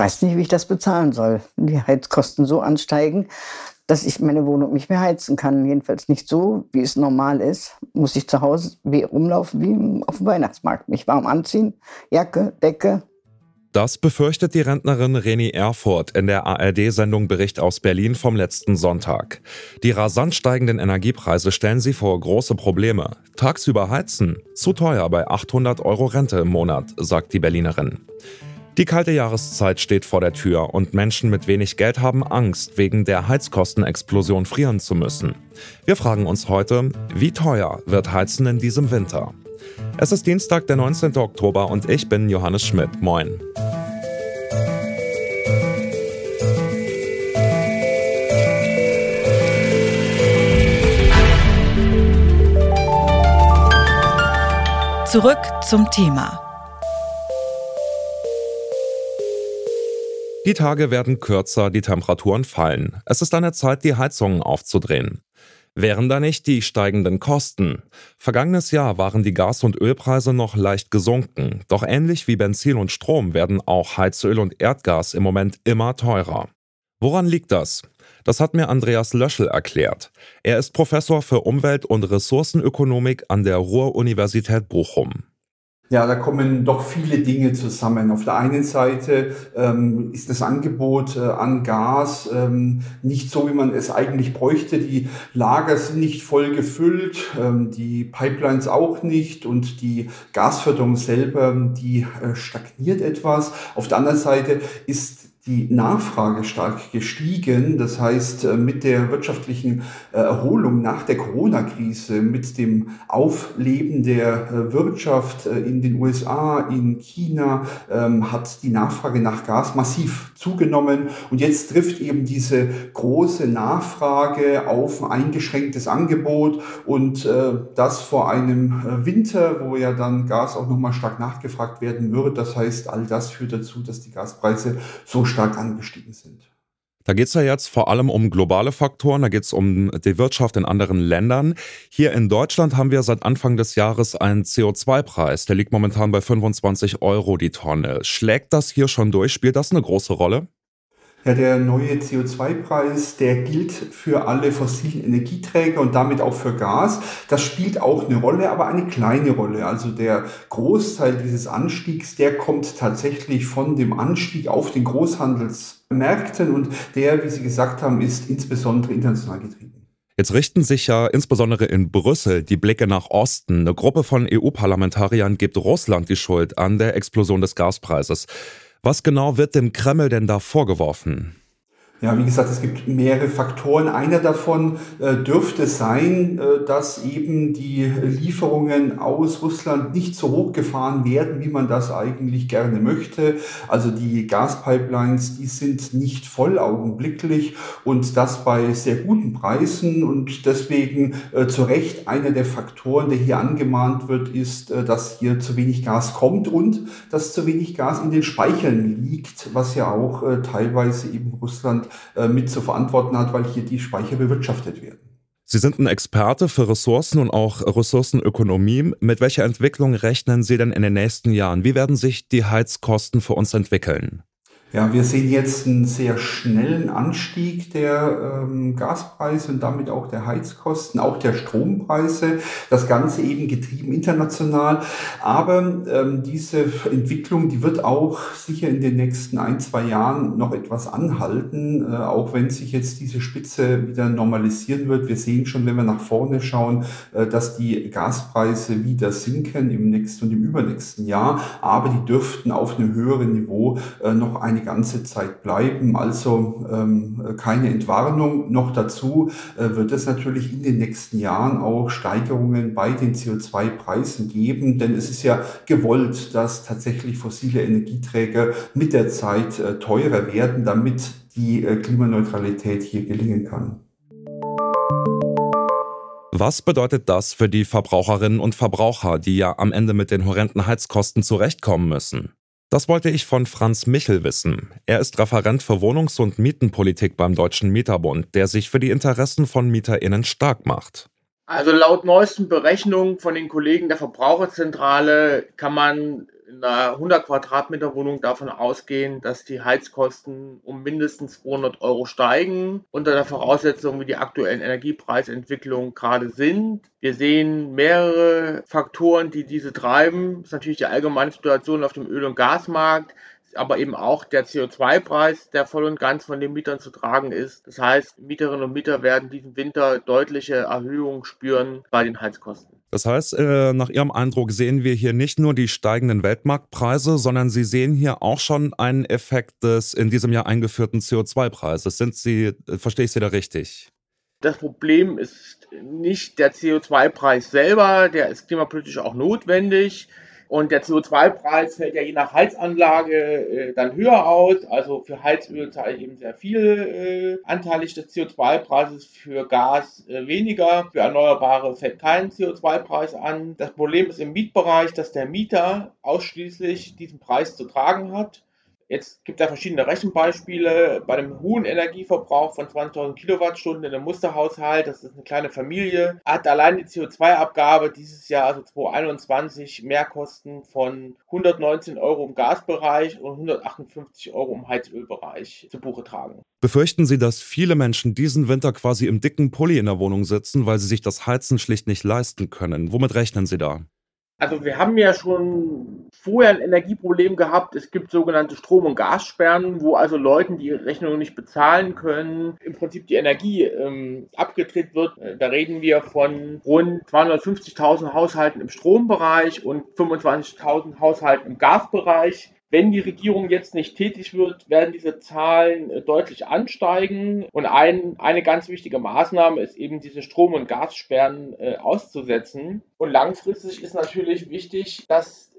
weiß nicht, wie ich das bezahlen soll. Die Heizkosten so ansteigen, dass ich meine Wohnung nicht mehr heizen kann. Jedenfalls nicht so, wie es normal ist. Muss ich zu Hause rumlaufen wie auf dem Weihnachtsmarkt. Mich warm anziehen, Jacke, Decke. Das befürchtet die Rentnerin Reni Erfurth in der ARD-Sendung Bericht aus Berlin vom letzten Sonntag. Die rasant steigenden Energiepreise stellen sie vor große Probleme. Tagsüber heizen, zu teuer bei 800 € Rente im Monat, sagt die Berlinerin. Die kalte Jahreszeit steht vor der Tür und Menschen mit wenig Geld haben Angst, wegen der Heizkostenexplosion frieren zu müssen. Wir fragen uns heute, wie teuer wird Heizen in diesem Winter? Es ist Dienstag, der 19. Oktober und ich bin Johannes Schmidt. Moin. Zurück zum Thema. Die Tage werden kürzer, die Temperaturen fallen. Es ist an der Zeit, die Heizungen aufzudrehen. Wären da nicht die steigenden Kosten? Vergangenes Jahr waren die Gas- und Ölpreise noch leicht gesunken. Doch ähnlich wie Benzin und Strom werden auch Heizöl und Erdgas im Moment immer teurer. Woran liegt das? Das hat mir Andreas Löschel erklärt. Er ist Professor für Umwelt- und Ressourcenökonomik an der Ruhr-Universität Bochum. Ja, da kommen doch viele Dinge zusammen. Auf der einen Seite ist das Angebot an Gas nicht so, wie man es eigentlich bräuchte. Die Lager sind nicht voll gefüllt, die Pipelines auch nicht und die Gasförderung selber, die stagniert etwas. Auf der anderen Seite ist die Nachfrage stark gestiegen. Das heißt, mit der wirtschaftlichen Erholung nach der Corona-Krise, mit dem Aufleben der Wirtschaft in den USA, in China, hat die Nachfrage nach Gas massiv zugenommen. Und jetzt trifft eben diese große Nachfrage auf ein eingeschränktes Angebot und das vor einem Winter, wo ja dann Gas auch nochmal stark nachgefragt werden wird. Das heißt, all das führt dazu, dass die Gaspreise so stark angestiegen sind. Da geht es ja jetzt vor allem um globale Faktoren, da geht es um die Wirtschaft in anderen Ländern. Hier in Deutschland haben wir seit Anfang des Jahres einen CO2-Preis, der liegt momentan bei 25 € die Tonne. Schlägt das hier schon durch? Spielt das eine große Rolle? Ja, der neue CO2-Preis, der gilt für alle fossilen Energieträger und damit auch für Gas. Das spielt auch eine Rolle, aber eine kleine Rolle. Also der Großteil dieses Anstiegs, der kommt tatsächlich von dem Anstieg auf den Großhandelsmärkten und der, wie Sie gesagt haben, ist insbesondere international getrieben. Jetzt richten sich ja insbesondere in Brüssel die Blicke nach Osten. Eine Gruppe von EU-Parlamentariern gibt Russland die Schuld an der Explosion des Gaspreises. Was genau wird dem Kreml denn da vorgeworfen? Ja, wie gesagt, es gibt mehrere Faktoren. Einer davon dürfte sein, dass eben die Lieferungen aus Russland nicht so hochgefahren werden, wie man das eigentlich gerne möchte. Also die Gaspipelines, die sind nicht voll augenblicklich und das bei sehr guten Preisen. Und deswegen zu Recht einer der Faktoren, der hier angemahnt wird, ist, dass hier zu wenig Gas kommt und dass zu wenig Gas in den Speichern liegt, was ja auch teilweise eben Russland mit zu verantworten hat, weil hier die Speicher bewirtschaftet werden. Sie sind ein Experte für Ressourcen und auch Ressourcenökonomie. Mit welcher Entwicklung rechnen Sie denn in den nächsten Jahren? Wie werden sich die Heizkosten für uns entwickeln? Ja, wir sehen jetzt einen sehr schnellen Anstieg der Gaspreise und damit auch der Heizkosten, auch der Strompreise. Das Ganze eben getrieben international. Aber diese Entwicklung, die wird auch sicher in den nächsten 1-2 Jahren noch etwas anhalten, auch wenn sich jetzt diese Spitze wieder normalisieren wird. Wir sehen schon, wenn wir nach vorne schauen, dass die Gaspreise wieder sinken im nächsten und im übernächsten Jahr. Aber die dürften auf einem höheren Niveau noch eine ganze Zeit bleiben, also keine Entwarnung. Noch dazu wird es natürlich in den nächsten Jahren auch Steigerungen bei den CO2-Preisen geben, denn es ist ja gewollt, dass tatsächlich fossile Energieträger mit der Zeit teurer werden, damit die Klimaneutralität hier gelingen kann. Was bedeutet das für die Verbraucherinnen und Verbraucher, die ja am Ende mit den horrenden Heizkosten zurechtkommen müssen? Das wollte ich von Franz Michel wissen. Er ist Referent für Wohnungs- und Mietenpolitik beim Deutschen Mieterbund, der sich für die Interessen von MieterInnen stark macht. Also laut neuesten Berechnungen von den Kollegen der Verbraucherzentrale kann man in einer 100 Quadratmeter Wohnung davon ausgehen, dass die Heizkosten um mindestens 200 € steigen, unter der Voraussetzung, wie die aktuellen Energiepreisentwicklungen gerade sind. Wir sehen mehrere Faktoren, die diese treiben. Das ist natürlich die allgemeine Situation auf dem Öl- und Gasmarkt, aber eben auch der CO2-Preis, der voll und ganz von den Mietern zu tragen ist. Das heißt, Mieterinnen und Mieter werden diesen Winter deutliche Erhöhungen spüren bei den Heizkosten. Das heißt, nach Ihrem Eindruck sehen wir hier nicht nur die steigenden Weltmarktpreise, sondern Sie sehen hier auch schon einen Effekt des in diesem Jahr eingeführten CO2-Preises. Verstehe ich Sie da richtig? Das Problem ist nicht der CO2-Preis selber, der ist klimapolitisch auch notwendig. Und der CO2-Preis fällt ja je nach Heizanlage dann höher aus. Also für Heizöl zahle ich eben sehr viel anteilig des CO2-Preises, für Gas weniger, für Erneuerbare fällt kein CO2-Preis an. Das Problem ist im Mietbereich, dass der Mieter ausschließlich diesen Preis zu tragen hat. Jetzt gibt es da verschiedene Rechenbeispiele. Bei einem hohen Energieverbrauch von 20.000 Kilowattstunden in einem Musterhaushalt, das ist eine kleine Familie, hat allein die CO2-Abgabe dieses Jahr, also 2021, Mehrkosten von 119 € im Gasbereich und 158 € im Heizölbereich zu Buche tragen. Befürchten Sie, dass viele Menschen diesen Winter quasi im dicken Pulli in der Wohnung sitzen, weil sie sich das Heizen schlicht nicht leisten können? Womit rechnen Sie da? Also wir haben ja schon vorher ein Energieproblem gehabt. Es gibt sogenannte Strom- und Gassperren, wo also Leuten, die ihre Rechnung nicht bezahlen können, im Prinzip die Energie abgedreht wird. Da reden wir von rund 250.000 Haushalten im Strombereich und 25.000 Haushalten im Gasbereich. Wenn die Regierung jetzt nicht tätig wird, werden diese Zahlen deutlich ansteigen. Und eine ganz wichtige Maßnahme ist eben, diese Strom- und Gassperren auszusetzen. Und langfristig ist natürlich wichtig, dass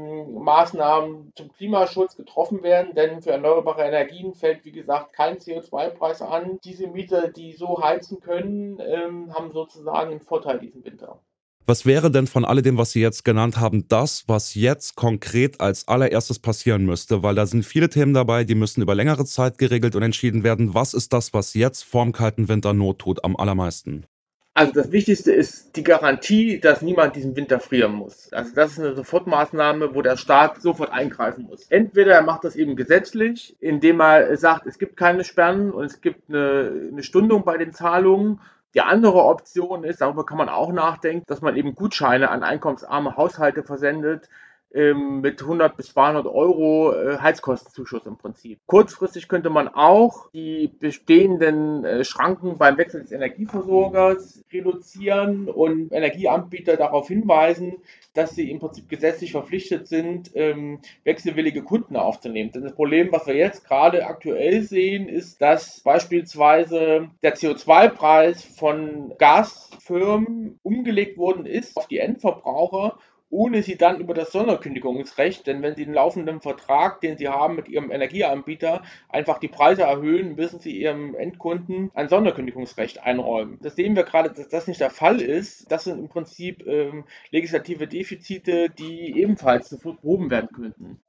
Maßnahmen zum Klimaschutz getroffen werden, denn für erneuerbare Energien fällt, wie gesagt, kein CO2-Preis an. Diese Mieter, die so heizen können, haben sozusagen einen Vorteil diesen Winter. Was wäre denn von alledem, was Sie jetzt genannt haben, das, was jetzt konkret als allererstes passieren müsste? Weil da sind viele Themen dabei, die müssen über längere Zeit geregelt und entschieden werden. Was ist das, was jetzt vorm kalten Winter Not tut am allermeisten? Also das Wichtigste ist die Garantie, dass niemand diesen Winter frieren muss. Also das ist eine Sofortmaßnahme, wo der Staat sofort eingreifen muss. Entweder er macht das eben gesetzlich, indem er sagt, es gibt keine Sperren und es gibt eine Stundung bei den Zahlungen. Die andere Option ist, darüber kann man auch nachdenken, dass man eben Gutscheine an einkommensarme Haushalte versendet, mit 100 bis 200 € Heizkostenzuschuss im Prinzip. Kurzfristig könnte man auch die bestehenden Schranken beim Wechsel des Energieversorgers reduzieren und Energieanbieter darauf hinweisen, dass sie im Prinzip gesetzlich verpflichtet sind, wechselwillige Kunden aufzunehmen. Denn das Problem, was wir jetzt gerade aktuell sehen, ist, dass beispielsweise der CO2-Preis von Gasfirmen umgelegt worden ist auf die Endverbraucher, ohne sie dann über das Sonderkündigungsrecht, denn wenn sie den laufenden Vertrag, den sie haben mit ihrem Energieanbieter, einfach die Preise erhöhen, müssen sie ihrem Endkunden ein Sonderkündigungsrecht einräumen. Das sehen wir gerade, dass das nicht der Fall ist. Das sind im Prinzip legislative Defizite, die ebenfalls sofort behoben werden könnten.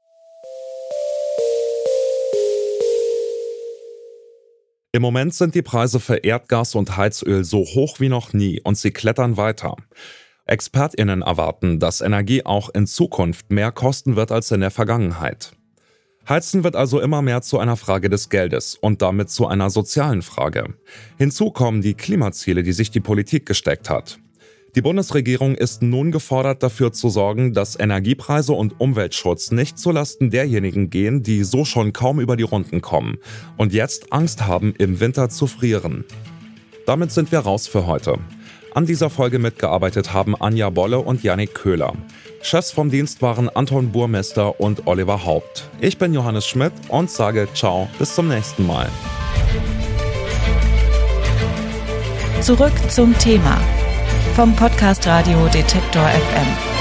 Im Moment sind die Preise für Erdgas und Heizöl so hoch wie noch nie und sie klettern weiter. ExpertInnen erwarten, dass Energie auch in Zukunft mehr kosten wird als in der Vergangenheit. Heizen wird also immer mehr zu einer Frage des Geldes und damit zu einer sozialen Frage. Hinzu kommen die Klimaziele, die sich die Politik gesteckt hat. Die Bundesregierung ist nun gefordert, dafür zu sorgen, dass Energiepreise und Umweltschutz nicht zulasten derjenigen gehen, die so schon kaum über die Runden kommen und jetzt Angst haben, im Winter zu frieren. Damit sind wir raus für heute. An dieser Folge mitgearbeitet haben Anja Bolle und Yannick Köhler. Chefs vom Dienst waren Anton Burmester und Oliver Haupt. Ich bin Johannes Schmidt und sage ciao, bis zum nächsten Mal. Zurück zum Thema vom Podcast Radio Detektor FM.